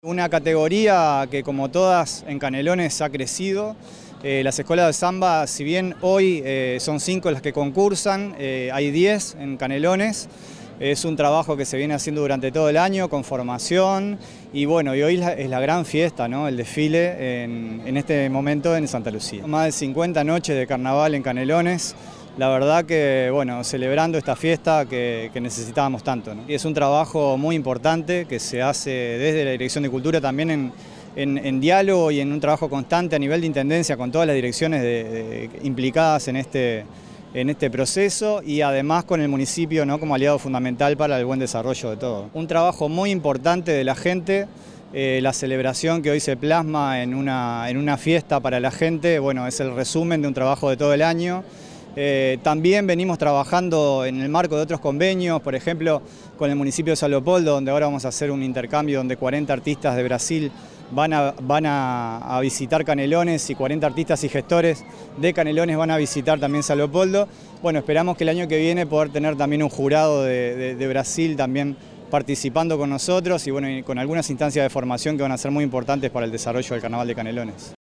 Una categoría que, como todas en Canelones, ha crecido. Las escuelas de samba, si bien hoy son 5 las que concursan, hay 10 en Canelones. Es un trabajo que se viene haciendo durante todo el año con formación y bueno, y hoy es la gran fiesta, ¿no? El desfile en este momento en Santa Lucía. Más de 50 noches de carnaval en Canelones. La verdad que, bueno, celebrando esta fiesta que necesitábamos tanto, ¿no? Y es un trabajo muy importante que se hace desde la Dirección de Cultura también en diálogo y en un trabajo constante a nivel de intendencia con todas las direcciones implicadas en este proceso y además con el municipio, ¿no?, como aliado fundamental para el buen desarrollo de todo. Un trabajo muy importante de la gente. La celebración que hoy se plasma en una fiesta para la gente, bueno, es el resumen de un trabajo de todo el año. También venimos trabajando en el marco de otros convenios, por ejemplo, con el municipio de São Leopoldo, donde ahora vamos a hacer un intercambio donde 40 artistas de Brasil van a visitar Canelones y 40 artistas y gestores de Canelones van a visitar también São Leopoldo. Bueno, esperamos que el año que viene poder tener también un jurado de Brasil también participando con nosotros y bueno, y con algunas instancias de formación que van a ser muy importantes para el desarrollo del Carnaval de Canelones.